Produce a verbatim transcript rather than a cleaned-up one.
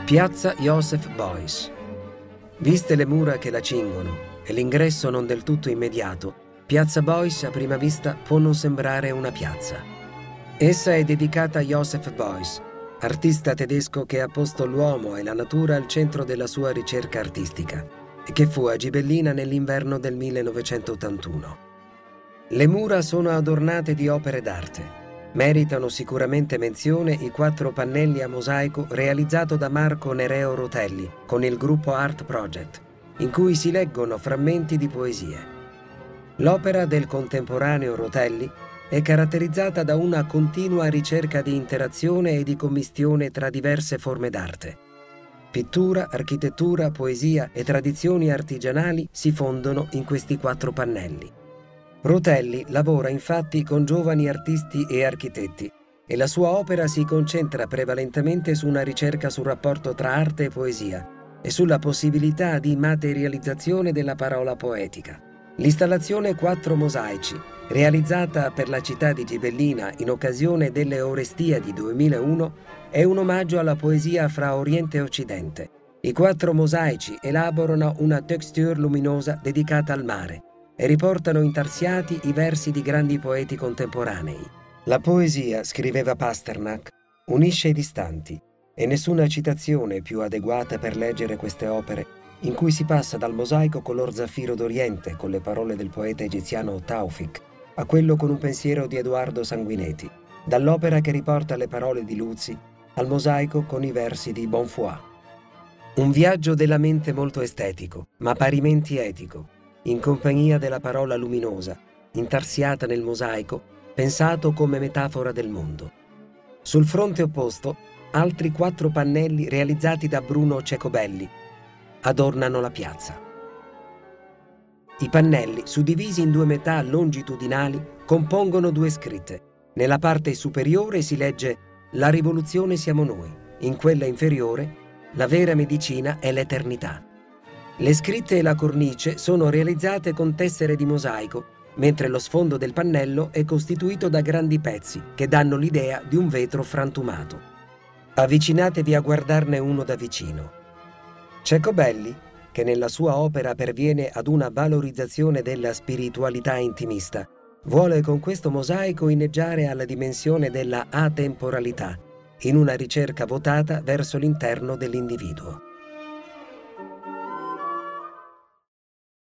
Piazza Joseph Beuys. Viste le mura che la cingono e l'ingresso non del tutto immediato, Piazza Beuys a prima vista può non sembrare una piazza. Essa è dedicata a Joseph Beuys, artista tedesco che ha posto l'uomo e la natura al centro della sua ricerca artistica e che fu a Gibellina nell'inverno del millenovecentottantuno. Le mura sono adornate di opere d'arte. Meritano sicuramente menzione i quattro pannelli a mosaico realizzato da Marco Nereo Rotelli con il gruppo Art Project, in cui si leggono frammenti di poesie. L'opera del contemporaneo Rotelli è caratterizzata da una continua ricerca di interazione e di commistione tra diverse forme d'arte. Pittura, architettura, poesia e tradizioni artigianali si fondono in questi quattro pannelli. Rotelli lavora infatti con giovani artisti e architetti e la sua opera si concentra prevalentemente su una ricerca sul rapporto tra arte e poesia e sulla possibilità di materializzazione della parola poetica. L'installazione Quattro Mosaici, realizzata per la città di Gibellina in occasione delle Orestiadi duemilauno, è un omaggio alla poesia fra Oriente e Occidente. I quattro mosaici elaborano una texture luminosa dedicata al mare e riportano intarsiati i versi di grandi poeti contemporanei. La poesia, scriveva Pasternak, unisce i distanti e nessuna citazione è più adeguata per leggere queste opere in cui si passa dal mosaico color zaffiro d'Oriente con le parole del poeta egiziano Taufik a quello con un pensiero di Edoardo Sanguineti, dall'opera che riporta le parole di Luzzi al mosaico con i versi di Bonfoy. Un viaggio della mente molto estetico, ma parimenti etico, in compagnia della parola luminosa, intarsiata nel mosaico, pensato come metafora del mondo. Sul fronte opposto, altri quattro pannelli realizzati da Bruno Cecobelli adornano la piazza. I pannelli, suddivisi in due metà longitudinali, compongono due scritte. Nella parte superiore si legge «La rivoluzione siamo noi», in quella inferiore «La vera medicina è l'eternità». Le scritte e la cornice sono realizzate con tessere di mosaico, mentre lo sfondo del pannello è costituito da grandi pezzi che danno l'idea di un vetro frantumato. Avvicinatevi a guardarne uno da vicino. Cecobelli, che nella sua opera perviene ad una valorizzazione della spiritualità intimista, vuole con questo mosaico inneggiare alla dimensione della atemporalità, in una ricerca votata verso l'interno dell'individuo.